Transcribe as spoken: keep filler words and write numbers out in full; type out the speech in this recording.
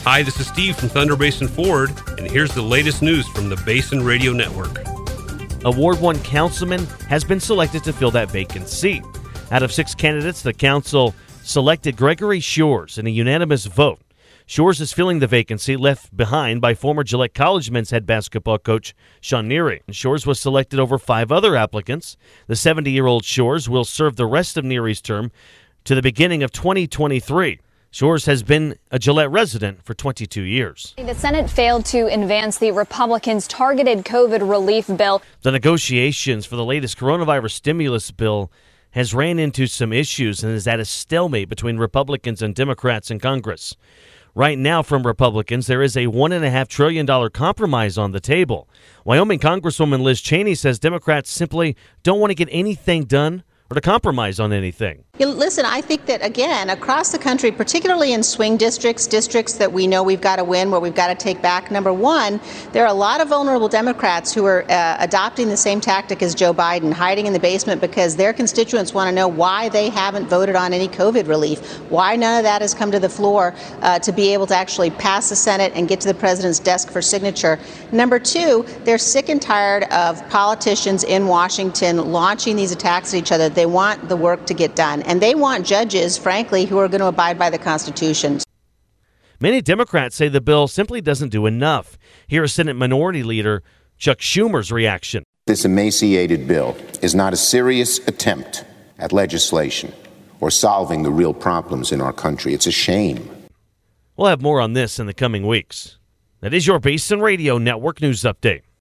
Hi, this is Steve from Thunder Basin Ford, and here's the latest news from the Basin Radio Network. A Ward one councilman has been selected to fill that vacant seat. Out of six candidates, the council selected Gregory Shores in a unanimous vote. Shores is filling the vacancy left behind by former Gillette College men's head basketball coach Sean Neary. Shores was selected over five other applicants. The seventy-year-old Shores will serve the rest of Neary's term to the beginning of twenty twenty-three. Shores has been a Gillette resident for twenty-two years. The Senate failed to advance the Republicans' targeted COVID relief bill. The negotiations for the latest coronavirus stimulus bill has ran into some issues and is at a stalemate between Republicans and Democrats in Congress. Right now, from Republicans, there is a one point five trillion dollars compromise on the table. Wyoming Congresswoman Liz Cheney says Democrats simply don't want to get anything done or to compromise on anything. Yeah, listen, I think that, again, across the country, particularly in swing districts, districts that we know we've got to win, where we've got to take back, number one, there are a lot of vulnerable Democrats who are uh, adopting the same tactic as Joe Biden, hiding in the basement because their constituents want to know why they haven't voted on any COVID relief, why none of that has come to the floor uh, to be able to actually pass the Senate and get to the president's desk for signature. Number two, they're sick and tired of politicians in Washington launching these attacks at each other. They want the work to get done. And they want judges, frankly, who are going to abide by the Constitution. Many Democrats say the bill simply doesn't do enough. Here is Senate Minority Leader Chuck Schumer's reaction. This emaciated bill is not a serious attempt at legislation or solving the real problems in our country. It's a shame. We'll have more on this in the coming weeks. That is your Basin Radio Network News Update.